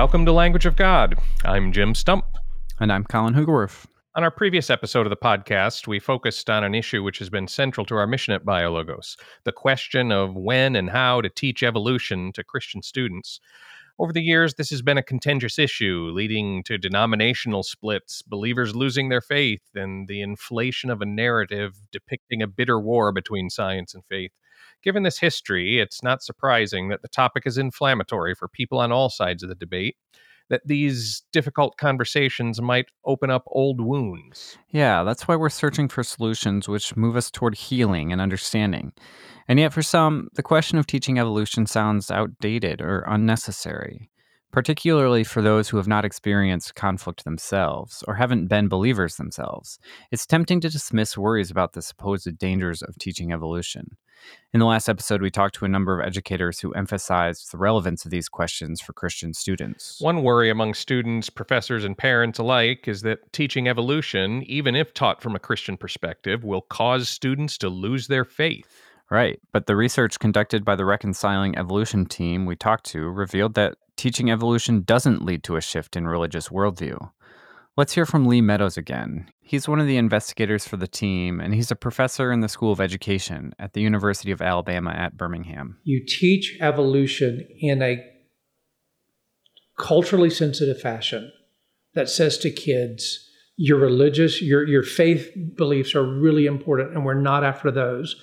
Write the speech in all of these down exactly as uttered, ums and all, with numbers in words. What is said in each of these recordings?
Welcome to Language of God. I'm Jim Stump. And I'm Colin Hugerwerf. On our previous episode of the podcast, we focused on an issue which has been central to our mission at BioLogos, the question of when and how to teach evolution to Christian students. Over the years, this has been a contentious issue, leading to denominational splits, believers losing their faith, and the inflation of a narrative depicting a bitter war between science and faith. Given this history, it's not surprising that the topic is inflammatory for people on all sides of the debate, that these difficult conversations might open up old wounds. Yeah, that's why we're searching for solutions which move us toward healing and understanding. And yet for some, the question of teaching evolution sounds outdated or unnecessary, particularly for those who have not experienced conflict themselves or haven't been believers themselves. It's tempting to dismiss worries about the supposed dangers of teaching evolution. In the last episode, we talked to a number of educators who emphasized the relevance of these questions for Christian students. One worry among students, professors, and parents alike is that teaching evolution, even if taught from a Christian perspective, will cause students to lose their faith. Right, but the research conducted by the Reconciling Evolution team we talked to revealed that teaching evolution doesn't lead to a shift in religious worldview. Let's hear from Lee Meadows again. He's one of the investigators for the team, and he's a professor in the School of Education at the University of Alabama at Birmingham. You teach evolution in a culturally sensitive fashion that says to kids, your religious, your, your faith beliefs are really important, and we're not after those.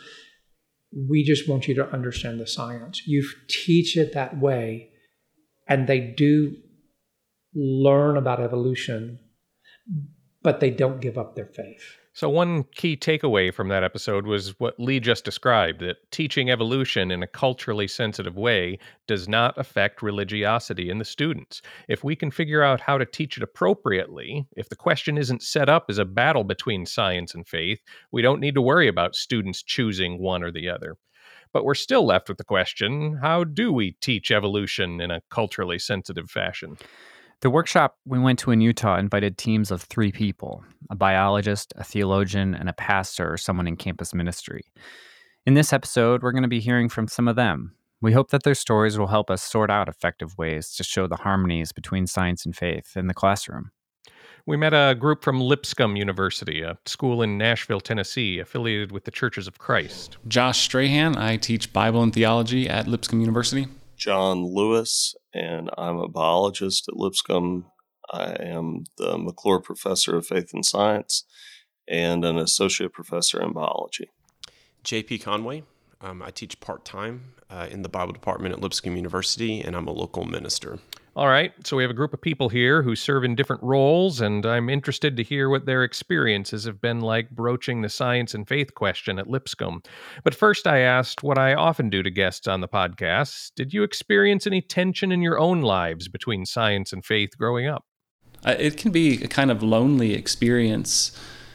We just want you to understand the science. You teach it that way, and they do learn about evolution, but they don't give up their faith. So one key takeaway from that episode was what Lee just described, that teaching evolution in a culturally sensitive way does not affect religiosity in the students. If we can figure out how to teach it appropriately, if the question isn't set up as a battle between science and faith, we don't need to worry about students choosing one or the other. But we're still left with the question, how do we teach evolution in a culturally sensitive fashion? The workshop we went to in Utah invited teams of three people, a biologist, a theologian, and a pastor or someone in campus ministry. In this episode, we're going to be hearing from some of them. We hope that their stories will help us sort out effective ways to show the harmonies between science and faith in the classroom. We met a group from Lipscomb University, a school in Nashville, Tennessee, affiliated with the Churches of Christ. Josh Strahan, I teach Bible and theology at Lipscomb University. John Lewis, and I'm a biologist at Lipscomb. I am the McClure Professor of Faith and Science and an Associate Professor in Biology. J P Conway. Um, I teach part-time uh, in the Bible department at Lipscomb University, and I'm a local minister. All right, so we have a group of people here who serve in different roles, and I'm interested to hear what their experiences have been like broaching the science and faith question at Lipscomb. But first I asked what I often do to guests on the podcast. Did you experience any tension in your own lives between science and faith growing up? Uh, it can be a kind of lonely experience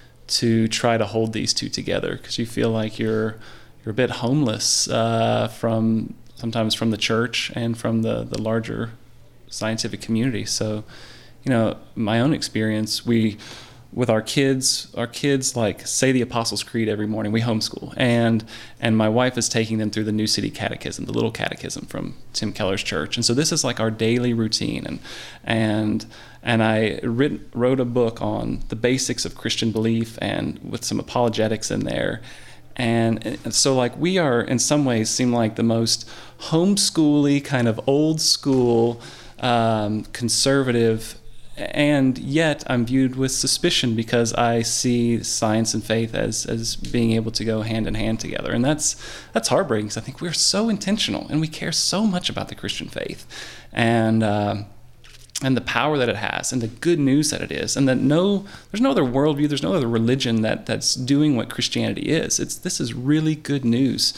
to try to hold these two together because you feel like you're you're a bit homeless uh, from sometimes from the church and from the, the larger scientific community. So, you know, my own experience, we, with our kids, our kids like say the Apostles' Creed every morning. We homeschool, and and my wife is taking them through the New City Catechism, the little catechism from Tim Keller's church. And so this is like our daily routine. And and and I writ, wrote a book on the basics of Christian belief and with some apologetics in there. And, and so like we are in some ways seem like the most homeschooly kind of old school um, conservative, and yet I'm viewed with suspicion because I see science and faith as as being able to go hand in hand together. And that's that's heartbreaking because I think we're so intentional and we care so much about the Christian faith and uh, and the power that it has and the good news that it is, and that no there's no other worldview, there's no other religion that that's doing what Christianity is. It's this is really good news.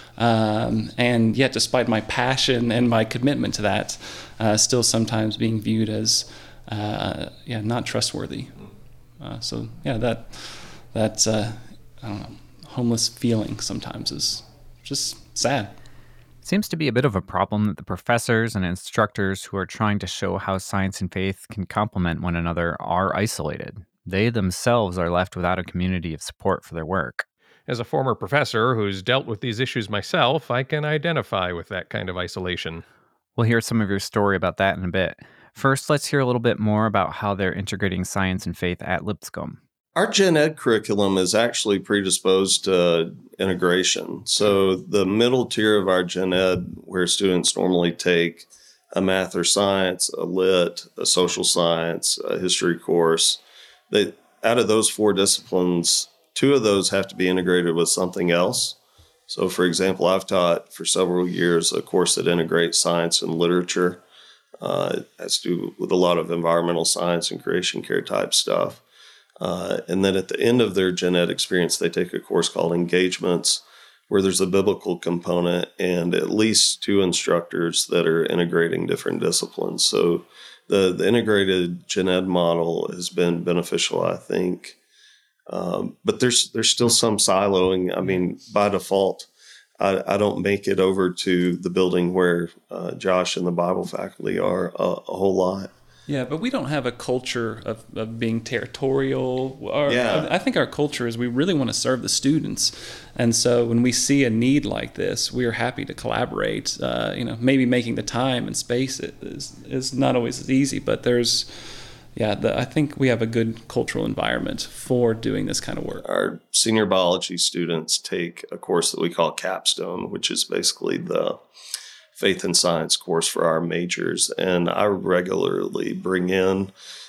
Um, and yet, despite my passion and my commitment to that, uh, still sometimes being viewed as, uh, yeah, not trustworthy. Uh, so, yeah, that that uh, I don't know, homeless feeling sometimes is just sad. It seems to be a bit of a problem that the professors and instructors who are trying to show how science and faith can complement one another are isolated. They themselves are left without a community of support for their work. As a former professor who's dealt with these issues myself, I can identify with that kind of isolation. We'll hear some of your story about that in a bit. First, let's hear a little bit more about how they're integrating science and faith at Lipscomb. Our gen ed curriculum is actually predisposed to integration. So the middle tier of our gen ed, where students normally take a math or science, a lit, a social science, a history course, they, out of those four disciplines, two of those have to be integrated with something else. So, for example, I've taught for several years a course that integrates science and literature. Uh, it has to do with a lot of environmental science and creation care type stuff. Uh, and then at the end of their gen ed experience, they take a course called Engagements, where there's a biblical component and at least two instructors that are integrating different disciplines. So the, the integrated gen ed model has been beneficial, I think. Um, but there's there's still some siloing. I mean, by default, I, I don't make it over to the building where uh, Josh and the Bible faculty are a, a whole lot. Yeah, but we don't have a culture of, of being territorial. Our, Yeah. I think our culture is we really want to serve the students. And so when we see a need like this, we are happy to collaborate. Uh, you know, maybe making the time and space is, is not always as easy, but there's, yeah, the, I think we have a good cultural environment for doing this kind of work. Our senior biology students take a course that we call Capstone, which is basically the faith and science course for our majors. And I regularly bring in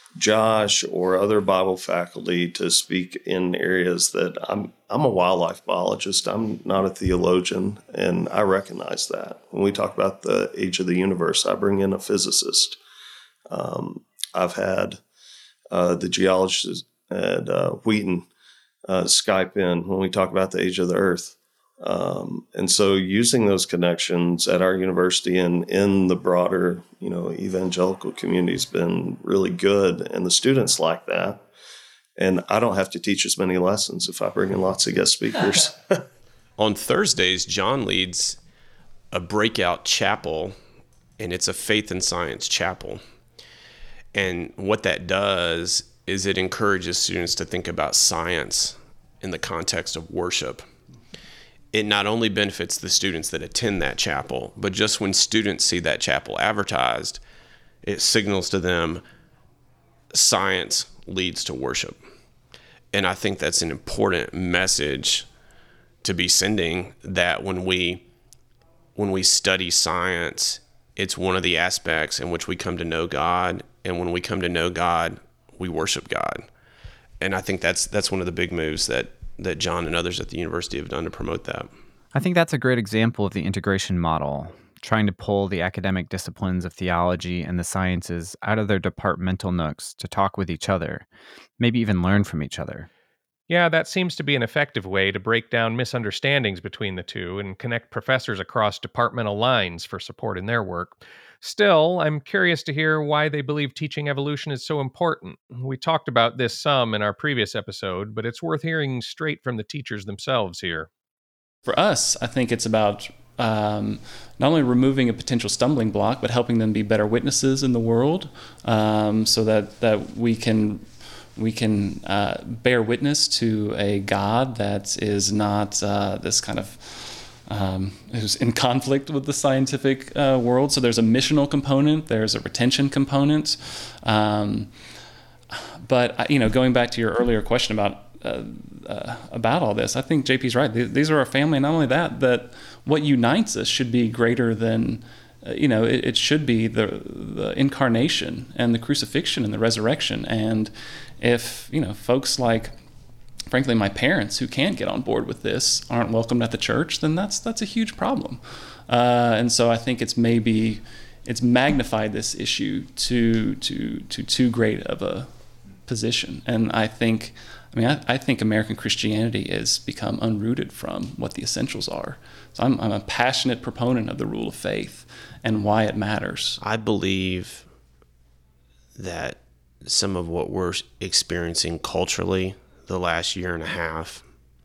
Josh or other Bible faculty to speak in areas that I'm I'm a wildlife biologist. I'm not a theologian, and I recognize that. When we talk about the age of the universe, I bring in a physicist. Um, I've had uh, the geologist at uh, Wheaton uh, Skype in when we talk about the age of the earth. Um, and so using those connections at our university and in the broader, you know, evangelical community has been really good. And the students like that. And I don't have to teach as many lessons if I bring in lots of guest speakers. On Thursdays, John leads a breakout chapel, and it's a faith and science chapel. And what that does is it encourages students to think about science in the context of worship. It not only benefits the students that attend that chapel, but just when students see that chapel advertised, it signals to them science leads to worship. And I think that's an important message to be sending, that when we when we study science, it's one of the aspects in which we come to know God, and when we come to know God, we worship God. And I think that's that's one of the big moves that that John and others at the university have done to promote that. I think that's a great example of the integration model, trying to pull the academic disciplines of theology and the sciences out of their departmental nooks to talk with each other, maybe even learn from each other. Yeah, that seems to be an effective way to break down misunderstandings between the two and connect professors across departmental lines for support in their work. Still, I'm curious to hear why they believe teaching evolution is so important. We talked about this some in our previous episode, but it's worth hearing straight from the teachers themselves here. For us, I think it's about um, not only removing a potential stumbling block, but helping them be better witnesses in the world, um, so that, that we can we can uh, bear witness to a God that is not uh, this kind of Um, who's in conflict with the scientific uh, world. So there's a missional component, there's a retention component. Um, but you know, going back to your earlier question about uh, uh, about all this, I think J P's right. These are our family. Not only that, that what unites us should be greater than, uh, you know, it, it should be the the incarnation and the crucifixion and the resurrection. And if you know, folks like, frankly, my parents who can't get on board with this aren't welcomed at the church, then that's that's a huge problem. Uh, and so I think it's maybe it's magnified this issue to to to too great of a position. And I think, I mean, I, I think American Christianity has become unrooted from what the essentials are. So I'm, I'm a passionate proponent of the rule of faith and why it matters. I believe that some of what we're experiencing culturally the last year and a half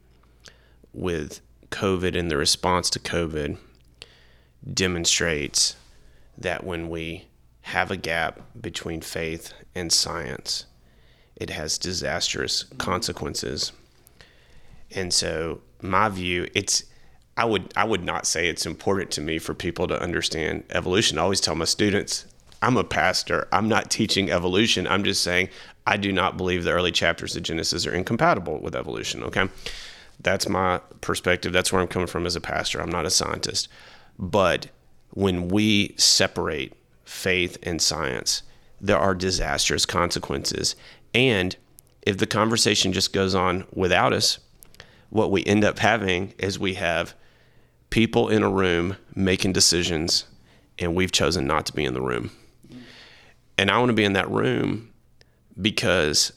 with COVID and the response to COVID demonstrates that when we have a gap between faith and science, it has disastrous consequences. And so my view, it's I would I would not say it's important to me for people to understand evolution. I always tell my students, I'm a pastor. I'm not teaching evolution. I'm just saying I do not believe the early chapters of Genesis are incompatible with evolution, okay? That's my perspective. That's where I'm coming from as a pastor. I'm not a scientist. But when we separate faith and science, there are disastrous consequences. And if the conversation just goes on without us, what we end up having is we have people in a room making decisions, and we've chosen not to be in the room. And I want to be in that room because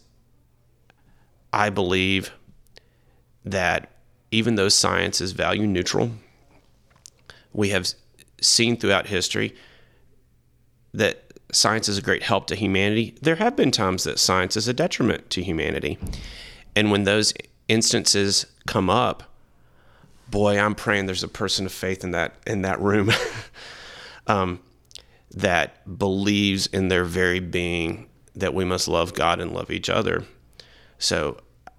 I believe that even though science is value neutral, we have seen throughout history that science is a great help to humanity. There have been times that science is a detriment to humanity. And when those instances come up, boy, I'm praying there's a person of faith in that in that room um, that believes in their very being that we must love God and love each other. So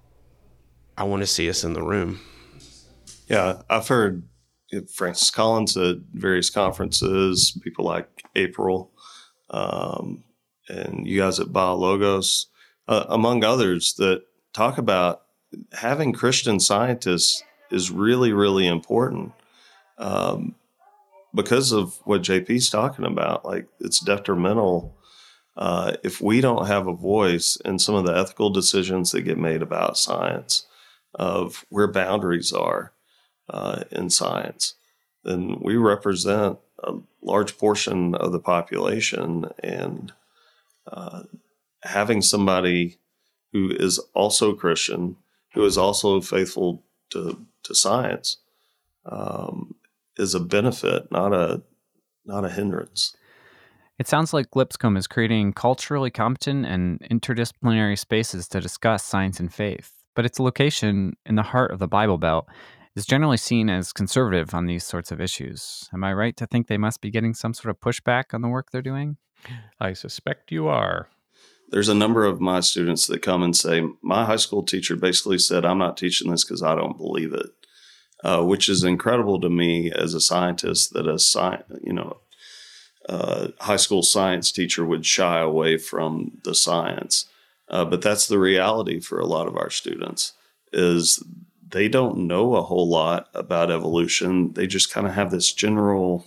I want to see us in the room. Yeah, I've heard Francis Collins at various conferences, people like April, um, and you guys at BioLogos, uh, among others, that talk about having Christian scientists is really, really important um, because of what J P's talking about. Like, it's detrimental uh, if we don't have a voice in some of the ethical decisions that get made about science, of where boundaries are uh, in science. Then we represent a large portion of the population, and uh, having somebody who is also Christian, who is also faithful to to science, um, is a benefit, not a not a hindrance. It sounds like Lipscomb is creating culturally competent and interdisciplinary spaces to discuss science and faith, but its location in the heart of the Bible Belt is generally seen as conservative on these sorts of issues. Am I right to think they must be getting some sort of pushback on the work they're doing? I suspect you are. There's a number of my students that come and say, my high school teacher basically said, I'm not teaching this because I don't believe it, uh, which is incredible to me as a scientist that a sci- you know, uh, high school science teacher would shy away from the science. Uh, but that's the reality for a lot of our students, is they don't know a whole lot about evolution. They just kind of have this general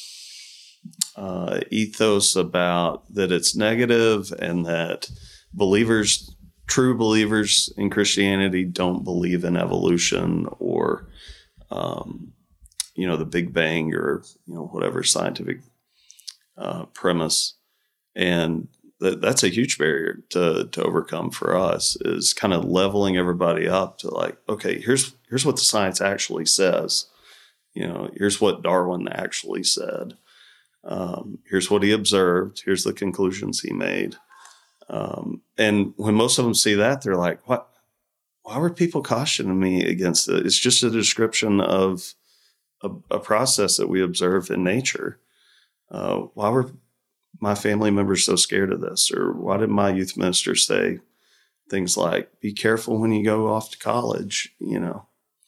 uh, ethos about that it's negative, and that believers, true believers in Christianity, don't believe in evolution or, um, you know, the Big Bang, or, you know, whatever scientific uh, premise. And that, that's a huge barrier to to overcome for us, is kind of leveling everybody up to like, okay, here's here's what the science actually says. You know, here's what Darwin actually said. Um, here's what he observed. Here's the conclusions he made. Um, and when most of them see that, they're like, what? Why were people cautioning me against it? It's just a description of a, a process that we observe in nature. Uh, why were my family members so scared of this? Or why did my youth minister say things like, be careful when you go off to college, you know?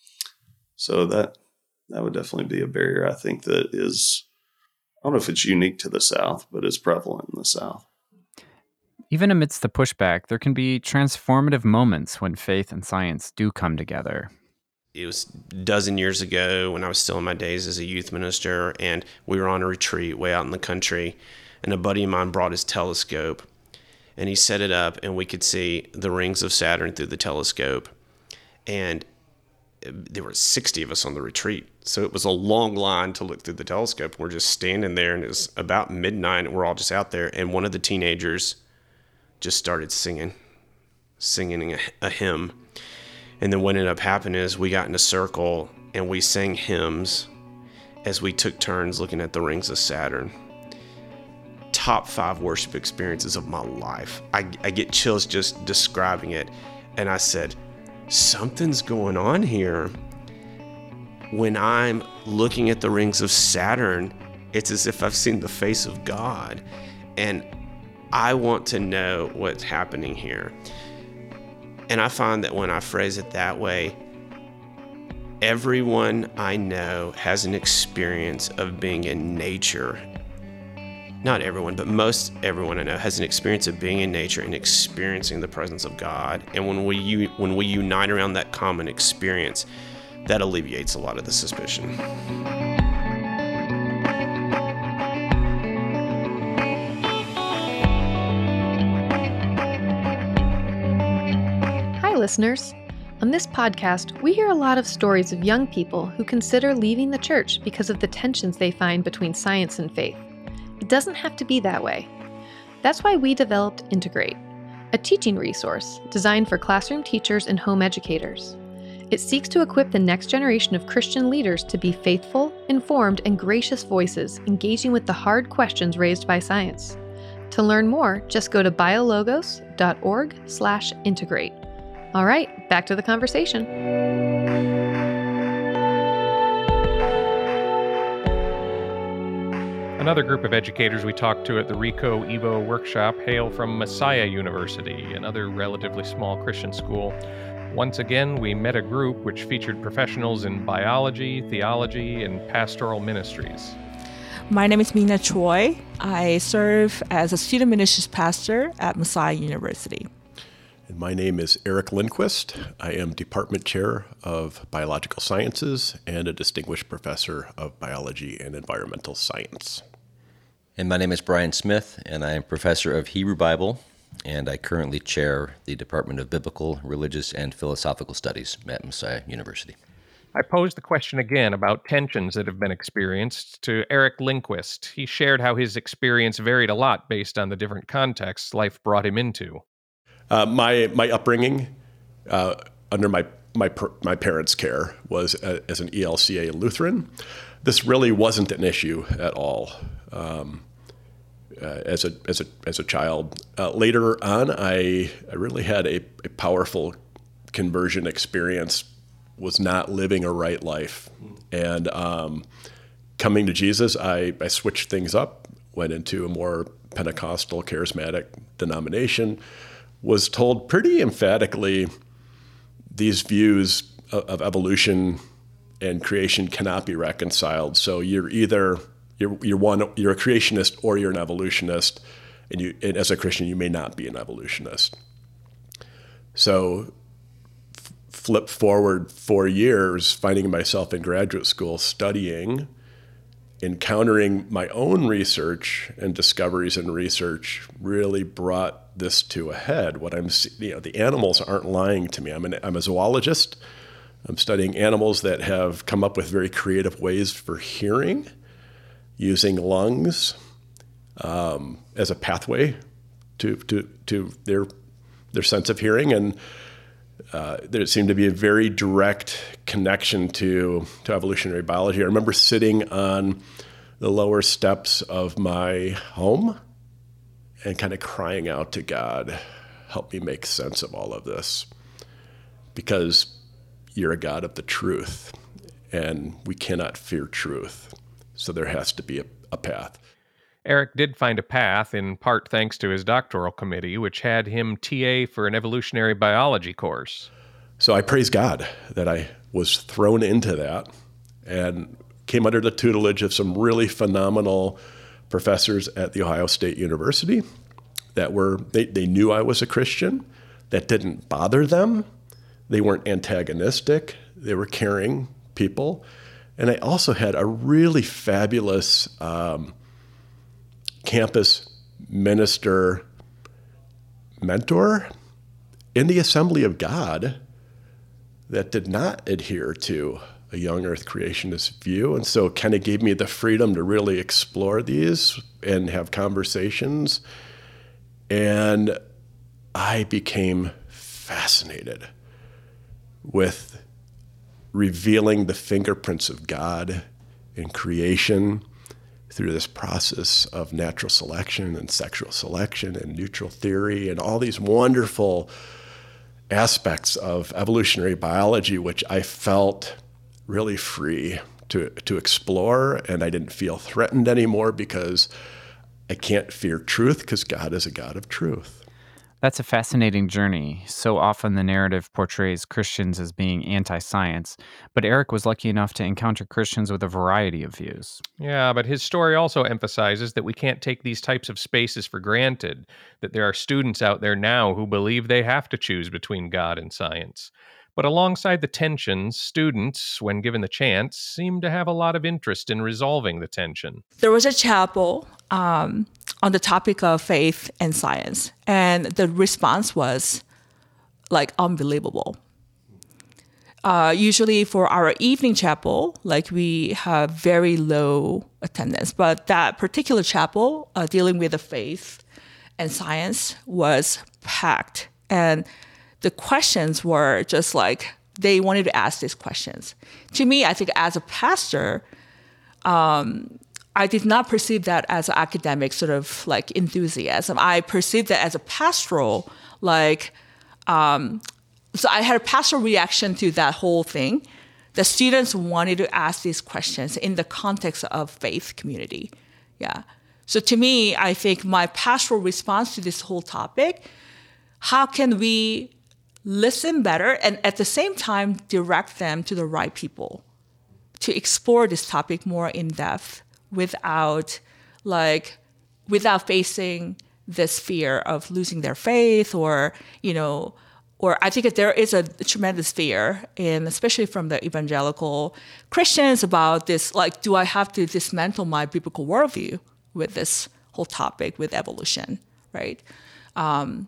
So that, that would definitely be a barrier, I think, that is, I don't know if it's unique to the South, but it's prevalent in the South. Even amidst the pushback, there can be transformative moments when faith and science do come together. It was a dozen years ago when I was still in my days as a youth minister, and we were on a retreat way out in the country, and a buddy of mine brought his telescope, and he set it up, and we could see the rings of Saturn through the telescope. And there were sixty of us on the retreat, so it was a long line to look through the telescope. We're just standing there, and it was about midnight, and we're all just out there, and one of the teenagers just started singing, singing a, a hymn. And then what ended up happening is we got in a circle, and we sang hymns as we took turns looking at the rings of Saturn. Top five worship experiences of my life. I, I get chills just describing it. And I said, something's going on here. When I'm looking at the rings of Saturn, it's as if I've seen the face of God. And I want to know what's happening here. And I find that when I phrase it that way, everyone I know has an experience of being in nature not everyone, but most everyone I know has an experience of being in nature and experiencing the presence of God. And when we when we unite around that common experience, that alleviates a lot of the suspicion. Hi, listeners. On this podcast, we hear a lot of stories of young people who consider leaving the church because of the tensions they find between science and faith. It doesn't have to be that way. That's why we developed Integrate, a teaching resource designed for classroom teachers and home educators. It seeks to equip the next generation of Christian leaders to be faithful, informed, and gracious voices engaging with the hard questions raised by science. To learn more, just go to biologos.org slash integrate. All right, back to the conversation. Another group of educators we talked to at the RICO Evo workshop hail from Messiah University, another relatively small Christian school. Once again, we met a group which featured professionals in biology, theology, and pastoral ministries. My name is Mina Choi. I serve as a student ministries pastor at Messiah University. And my name is Eric Lindquist. I am Department Chair of Biological Sciences and a Distinguished Professor of Biology and Environmental Science. And my name is Brian Smith, and I am Professor of Hebrew Bible, and I currently chair the Department of Biblical, Religious, and Philosophical Studies at Messiah University. I posed the question again about tensions that have been experienced to Eric Lindquist. He shared how his experience varied a lot based on the different contexts life brought him into. Uh, my my upbringing uh, under my my my parents' care was uh, as an E L C A Lutheran. This really wasn't an issue at all um, uh, as a as a as a child. Uh, later on, I I really had a, a powerful conversion experience. Was not living a right life, and um, coming to Jesus, I I switched things up. Went into a more Pentecostal, charismatic denomination. Was told pretty emphatically these views of, of evolution and creation cannot be reconciled. So you're either you're you're one you're a creationist or you're an evolutionist, and you and as a Christian you may not be an evolutionist. So f- flip forward four years, finding myself in graduate school studying, encountering my own research and discoveries in research really brought this to a head. What I'm, you know, the animals aren't lying to me. I'm an, I'm a zoologist. I'm studying animals that have come up with very creative ways for hearing, using lungs um, as a pathway to to to their their sense of hearing, and uh, there seemed to be a very direct connection to to evolutionary biology. I remember sitting on the lower steps of my home and kind of crying out to God, help me make sense of all of this, because you're a God of the truth, and we cannot fear truth. So there has to be a, a path. Eric did find a path, in part thanks to his doctoral committee, which had him T A for an evolutionary biology course. So I praise God that I was thrown into that and came under the tutelage of some really phenomenal professors at The Ohio State University that were, they, they knew I was a Christian. That didn't bother them. They weren't antagonistic. They were caring people. And I also had a really fabulous um, campus minister mentor in the Assembly of God that did not adhere to a young earth creationist view, and so kind of gave me the freedom to really explore these and have conversations. And I became fascinated with revealing the fingerprints of God in creation through this process of natural selection and sexual selection and neutral theory and all these wonderful aspects of evolutionary biology, which I felt really free to to explore, and I didn't feel threatened anymore because I can't fear truth because God is a God of truth. That's a fascinating journey. So often the narrative portrays Christians as being anti-science, but Eric was lucky enough to encounter Christians with a variety of views. Yeah, but his story also emphasizes that we can't take these types of spaces for granted, that there are students out there now who believe they have to choose between God and science. But alongside the tensions, students, when given the chance, seem to have a lot of interest in resolving the tension. There was a chapel um, on the topic of faith and science, and the response was like unbelievable. Uh, usually for our evening chapel, like we have very low attendance, but that particular chapel uh, dealing with the faith and science was packed, and the questions were just like, they wanted to ask these questions. To me, I think as a pastor, um, I did not perceive that as an academic sort of like enthusiasm. I perceived that as a pastoral, like, um, so I had a pastoral reaction to that whole thing. The students wanted to ask these questions in the context of faith community. Yeah. So to me, I think my pastoral response to this whole topic, how can we listen better and at the same time direct them to the right people to explore this topic more in depth without like without facing this fear of losing their faith, or you know or I think that there is a tremendous fear, and especially from the evangelical Christians, about this, like, do I have to dismantle my biblical worldview with this whole topic with evolution, right? Um,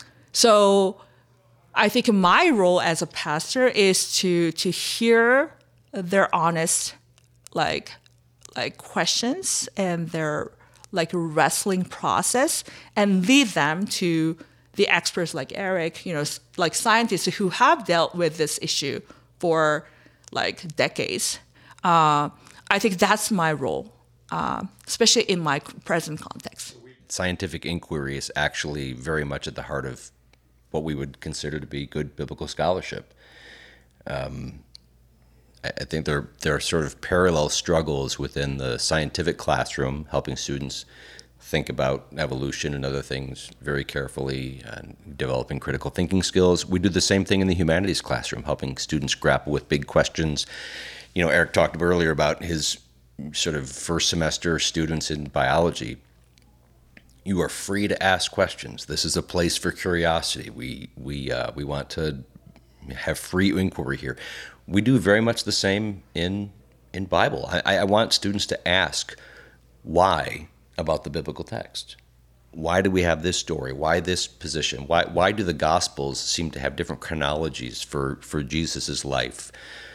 so I think my role as a pastor is to to hear their honest, like, like questions and their like wrestling process, and lead them to the experts like Eric, you know, like scientists who have dealt with this issue for like decades. Uh, I think that's my role, uh, especially in my present context. Scientific inquiry is actually very much at the heart of what we would consider to be good biblical scholarship. Um, I think there, there are sort of parallel struggles within the scientific classroom, helping students think about evolution and other things very carefully, and developing critical thinking skills. We do the same thing in the humanities classroom, helping students grapple with big questions. You know, Eric talked earlier about his sort of first semester students in biology. You are free to ask questions. This is a place for curiosity. We we uh, we want to have free inquiry here. We do very much the same in in Bible. I, I want students to ask why about the biblical text. Why do we have this story? Why this position? Why why do the Gospels seem to have different chronologies for, for Jesus' life?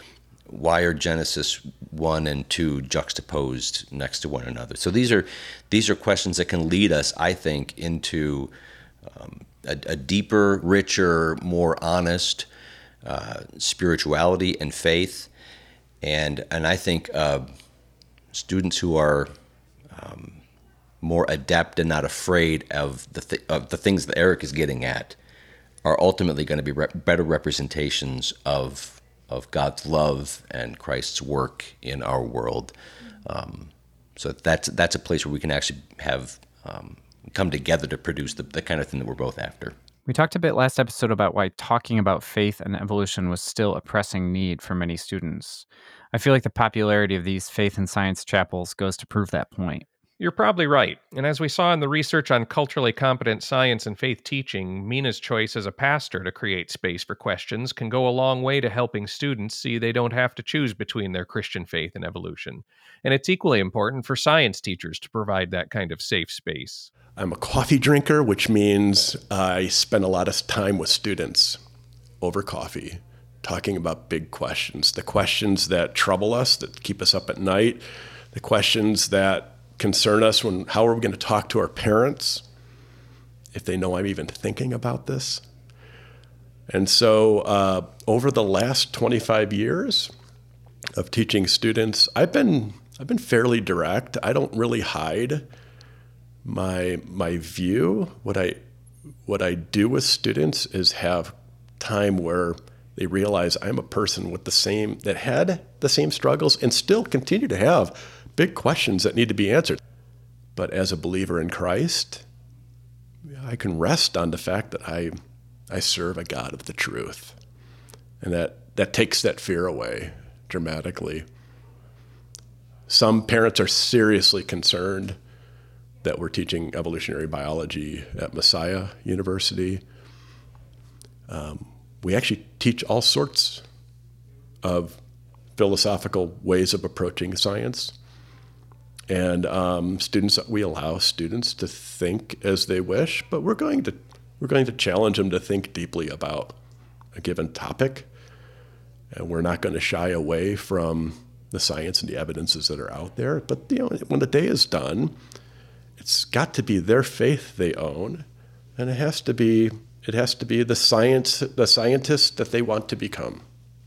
Why are Genesis one and two juxtaposed next to one another? So these are these are questions that can lead us, I think, into um, a, a deeper, richer, more honest uh, spirituality and faith. And and I think uh, students who are um, more adept and not afraid of the th- of the things that Eric is getting at are ultimately going to be re- better representations of of God's love and Christ's work in our world. Um, so that's that's a place where we can actually have um, come together to produce the, the kind of thing that we're both after. We talked a bit last episode about why talking about faith and evolution was still a pressing need for many students. I feel like the popularity of these faith and science chapels goes to prove that point. You're probably right. And as we saw in the research on culturally competent science and faith teaching, Mina's choice as a pastor to create space for questions can go a long way to helping students see they don't have to choose between their Christian faith and evolution. And it's equally important for science teachers to provide that kind of safe space. I'm a coffee drinker, which means I spend a lot of time with students over coffee, talking about big questions, the questions that trouble us, that keep us up at night, the questions that concern us when how are we going to talk to our parents if they know I'm even thinking about this. And so uh, over the last twenty-five years of teaching students, I've been I've been fairly direct. I don't really hide my my view. What I what I do with students is have time where they realize I'm a person with the same that had the same struggles and still continue to have big questions that need to be answered. But as a believer in Christ, I can rest on the fact that I I serve a God of the truth. And that, that takes that fear away dramatically. Some parents are seriously concerned that we're teaching evolutionary biology at Messiah University. Um, we actually teach all sorts of philosophical ways of approaching science. And um, students, we allow students to think as they wish, but we're going to we're going to challenge them to think deeply about a given topic. And we're not going to shy away from the science and the evidences that are out there. But you know, when the day is done, it's got to be their faith they own, and it has to be it has to be the science the scientist that they want to become.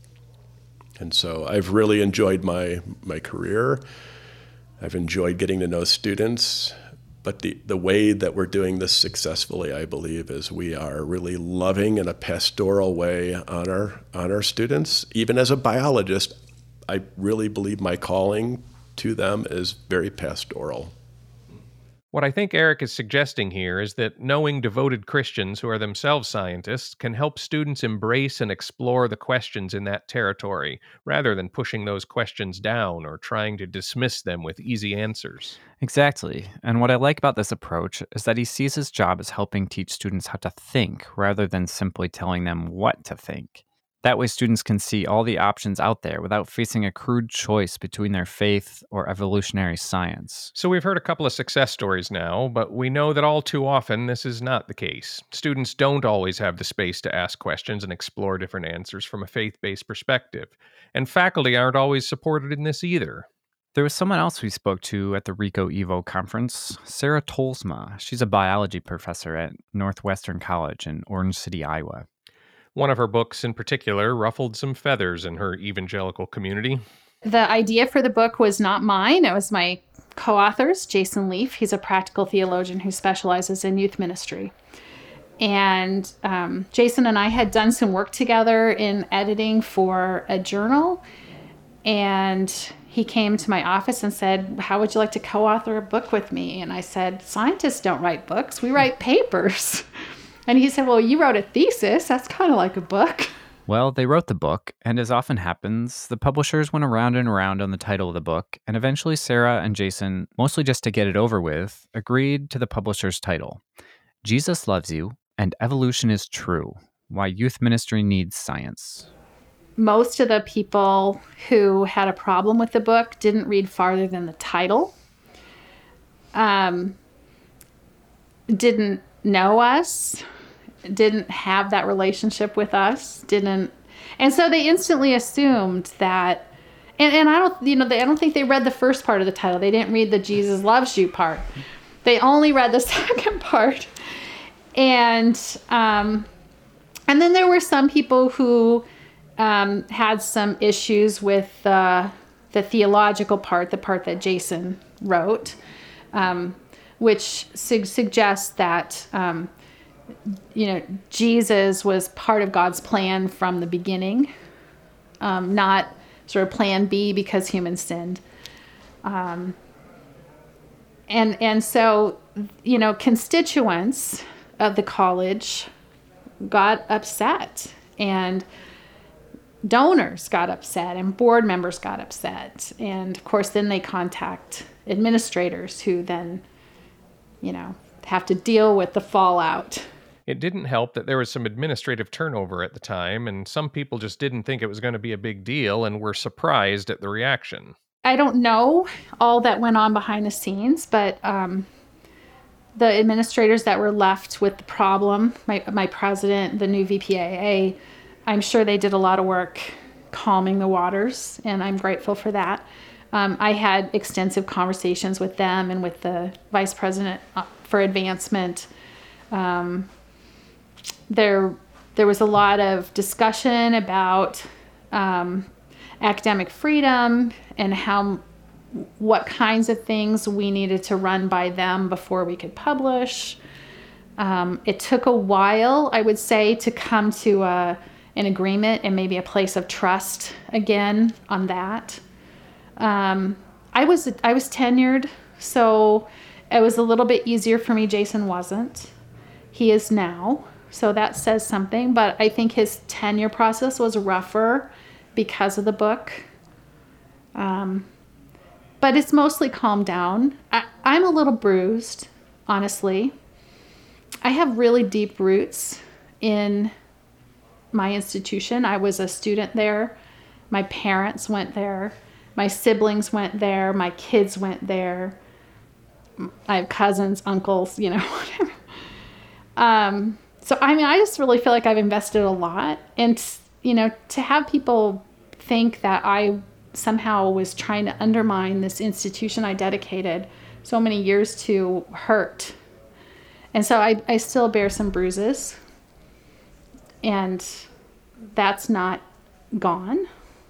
And so I've really enjoyed my my career. I've enjoyed getting to know students, but the, the way that we're doing this successfully, I believe, is we are really loving in a pastoral way on our on our students. Even as a biologist, I really believe my calling to them is very pastoral. What I think Eric is suggesting here is that knowing devoted Christians who are themselves scientists can help students embrace and explore the questions in that territory, rather than pushing those questions down or trying to dismiss them with easy answers. Exactly. And what I like about this approach is that he sees his job as helping teach students how to think rather than simply telling them what to think. That way, students can see all the options out there without facing a crude choice between their faith or evolutionary science. So we've heard a couple of success stories now, but we know that all too often this is not the case. Students don't always have the space to ask questions and explore different answers from a faith-based perspective. And faculty aren't always supported in this either. There was someone else we spoke to at the RICO Evo conference, Sarah Tolsma. She's a biology professor at Northwestern College in Orange City, Iowa. One of her books in particular ruffled some feathers in her evangelical community. The idea for the book was not mine. It was my co-author's, Jason Leaf. He's a practical theologian who specializes in youth ministry. And um, Jason and I had done some work together in editing for a journal. And he came to my office and said, how would you like to co-author a book with me? And I said, scientists don't write books. We write papers. And he said, well, you wrote a thesis. That's kind of like a book. Well, they wrote the book, and as often happens, the publishers went around and around on the title of the book, and eventually Sarah and Jason, mostly just to get it over with, agreed to the publisher's title, Jesus Loves You, and Evolution is True, Why Youth Ministry Needs Science. Most of the people who had a problem with the book didn't read farther than the title, um, didn't know us, didn't have that relationship with us, didn't, and so they instantly assumed that, and, and I don't, you know, they, I don't think they read the first part of the title. They didn't read the Jesus Loves You part. They only read the second part, and um, and then there were some people who um, had some issues with uh, the theological part, the part that Jason wrote, um, which su- suggests that. Um, you know, Jesus was part of God's plan from the beginning, um, not sort of plan B because humans sinned. Um, and and so, you know, constituents of the college got upset, and donors got upset, and board members got upset. And of course, then they contact administrators who then, you know, have to deal with the fallout. It didn't help that there was some administrative turnover at the time, and some people just didn't think it was going to be a big deal and were surprised at the reaction. I don't know all that went on behind the scenes, but um, the administrators that were left with the problem, my, my president, the new V P A A, I'm sure they did a lot of work calming the waters, and I'm grateful for that. Um, I had extensive conversations with them and with the vice president for advancement. Um, there, there was a lot of discussion about um, academic freedom and how, what kinds of things we needed to run by them before we could publish. Um, it took a while, I would say, to come to a, an agreement and maybe a place of trust again on that. Um, I was I was tenured, so it was a little bit easier for me. Jason wasn't. he is now. So that says something. But I think his tenure process was rougher because of the book. Um, but it's mostly calmed down. I, I'm a little bruised, honestly. I have really deep roots in my institution. I was a student there. My parents went there. My siblings went there. My kids went there. I have cousins, uncles, you know, whatever. Um, so, I mean, I just really feel like I've invested a lot. And, you know, to have people think that I somehow was trying to undermine this institution I dedicated so many years to hurt. And so I, I still bear some bruises. And that's not gone.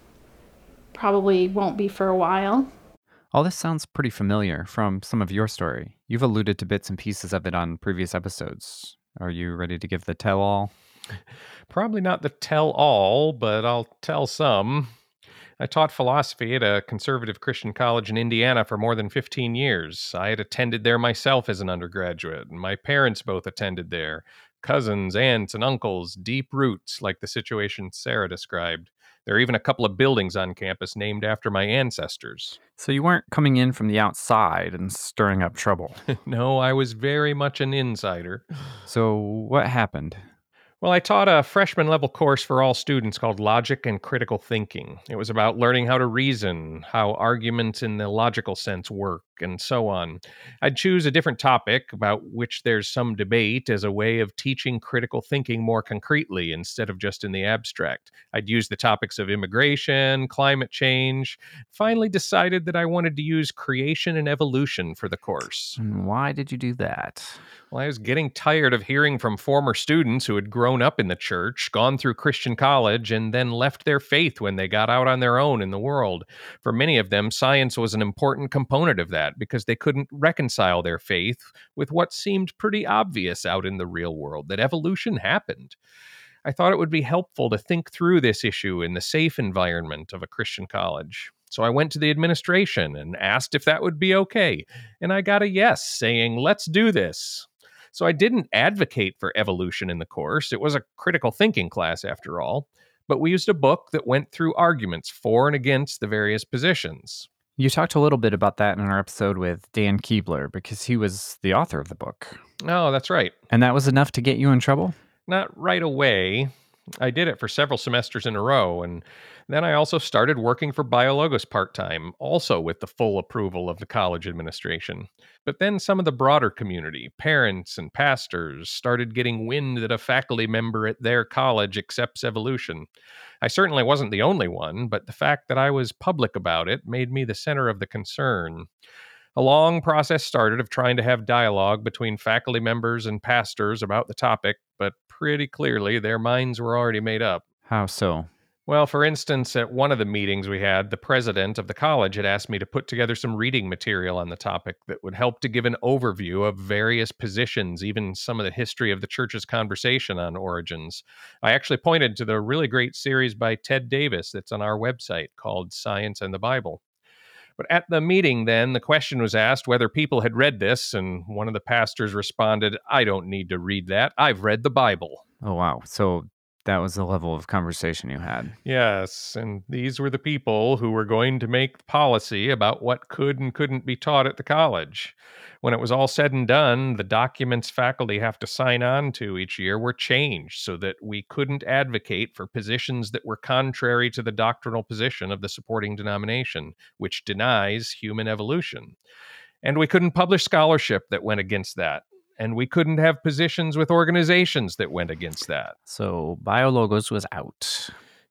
Probably won't be for a while. All this sounds pretty familiar from some of your story. You've alluded to bits and pieces of it on previous episodes. Are you ready to give the tell-all? Probably not the tell-all, but I'll tell some. I taught philosophy at a conservative Christian college in Indiana for more than fifteen years. I had attended there myself as an undergraduate, and my parents both attended there. Cousins, aunts, and uncles, deep roots like the situation Sarah described. There are even a couple of buildings on campus named after my ancestors. So you weren't coming in from the outside and stirring up trouble. No, I was very much an insider. So what happened? Well, I taught a freshman level course for all students called Logic and Critical Thinking. It was about learning how to reason, how arguments in the logical sense work, and so on. I'd choose a different topic about which there's some debate as a way of teaching critical thinking more concretely instead of just in the abstract. I'd use the topics of immigration, climate change. Finally decided that I wanted to use creation and evolution for the course. And why did you do that? Well, I was getting tired of hearing from former students who had grown up in the church, gone through Christian college, and then left their faith when they got out on their own in the world. For many of them, science was an important component of that because they couldn't reconcile their faith with what seemed pretty obvious out in the real world, that evolution happened. I thought it would be helpful to think through this issue in the safe environment of a Christian college. So I went to the administration and asked if that would be okay. And I got a yes, saying, let's do this. So I didn't advocate for evolution in the course. It was a critical thinking class, after all. But we used a book that went through arguments for and against the various positions. You talked a little bit about that in our episode with Dan Keebler, because he was the author of the book. Oh, that's right. And that was enough to get you in trouble? Not right away. I did it for several semesters in a row, and then I also started working for BioLogos part-time, also with the full approval of the college administration. But then some of the broader community, parents and pastors, started getting wind that a faculty member at their college accepts evolution. I certainly wasn't the only one, but the fact that I was public about it made me the center of the concern. A long process started of trying to have dialogue between faculty members and pastors about the topic, but pretty clearly their minds were already made up. How so? Well, for instance, at one of the meetings we had, the president of the college had asked me to put together some reading material on the topic that would help to give an overview of various positions, even some of the history of the church's conversation on origins. I actually pointed to the really great series by Ted Davis that's on our website called Science and the Bible. But at the meeting then, the question was asked whether people had read this, and one of the pastors responded, I don't need to read that. I've read the Bible. Oh, wow. So that was the level of conversation you had. Yes, and these were the people who were going to make policy about what could and couldn't be taught at the college. When it was all said and done, the documents faculty have to sign on to each year were changed so that we couldn't advocate for positions that were contrary to the doctrinal position of the supporting denomination, which denies human evolution. And we couldn't publish scholarship that went against that. And we couldn't have positions with organizations that went against that. So BioLogos was out.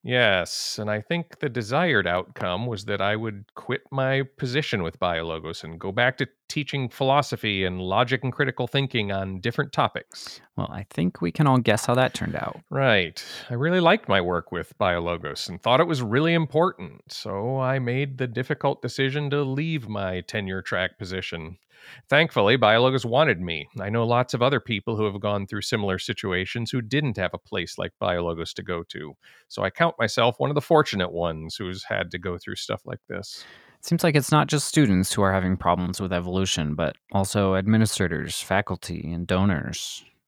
Yes, and I think the desired outcome was that I would quit my position with BioLogos and go back to teaching philosophy and logic and critical thinking on different topics. Well, I think we can all guess how that turned out. Right. I really liked my work with BioLogos and thought it was really important, so I made the difficult decision to leave my tenure track position. Thankfully, BioLogos wanted me. I know lots of other people who have gone through similar situations who didn't have a place like BioLogos to go to. So I count myself one of the fortunate ones who's had to go through stuff like this. It seems like it's not just students who are having problems with evolution, but also administrators, faculty, and donors.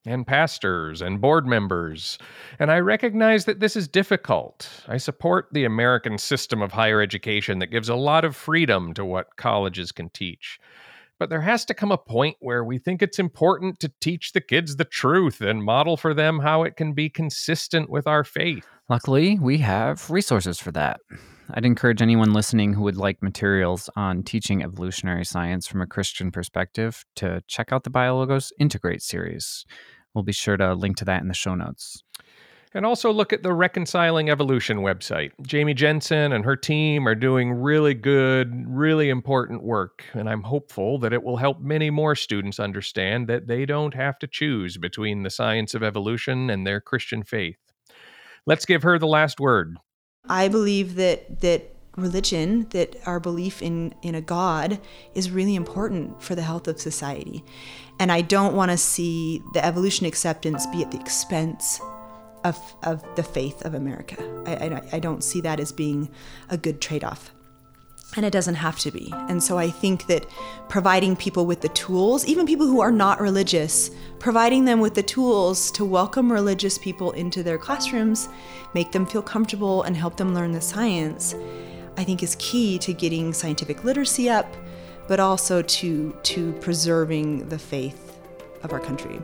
and pastors and board members, and I recognize that this is difficult. I support the American system of higher education that gives a lot of freedom to what colleges can teach. But there has to come a point where we think it's important to teach the kids the truth and model for them how it can be consistent with our faith. Luckily, we have resources for that. I'd encourage anyone listening who would like materials on teaching evolutionary science from a Christian perspective to check out the BioLogos Integrate series. We'll be sure to link to that in the show notes. And also look at the Reconciling Evolution website. Jamie Jensen and her team are doing really good, really important work, and I'm hopeful that it will help many more students understand that they don't have to choose between the science of evolution and their Christian faith. Let's give her the last word. I believe that that religion, that our belief in, in a God is really important for the health of society. And I don't want to see the evolution acceptance be at the expense of, of the faith of America. I, I, I don't see that as being a good trade-off. And it doesn't have to be. And so I think that providing people with the tools, even people who are not religious, providing them with the tools to welcome religious people into their classrooms, make them feel comfortable and help them learn the science, I think is key to getting scientific literacy up, but also to, to preserving the faith of our country.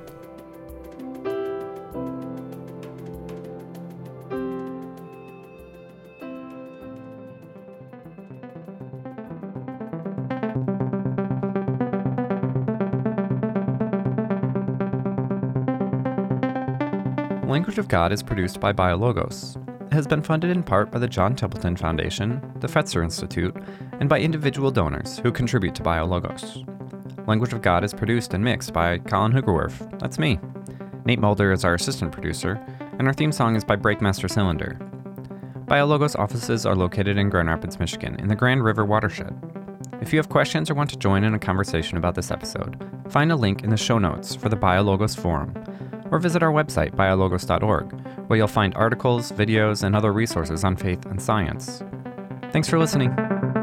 Language of God is produced by BioLogos. It has been funded in part by the John Templeton Foundation, the Fetzer Institute, and by individual donors who contribute to BioLogos. Language of God is produced and mixed by Colin Hoogerwerf, that's me. Nate Mulder is our assistant producer, and our theme song is by Breakmaster Cylinder. BioLogos offices are located in Grand Rapids, Michigan, in the Grand River watershed. If you have questions or want to join in a conversation about this episode, find a link in the show notes for the BioLogos forum, or visit our website, biologos dot org, where you'll find articles, videos, and other resources on faith and science. Thanks for listening.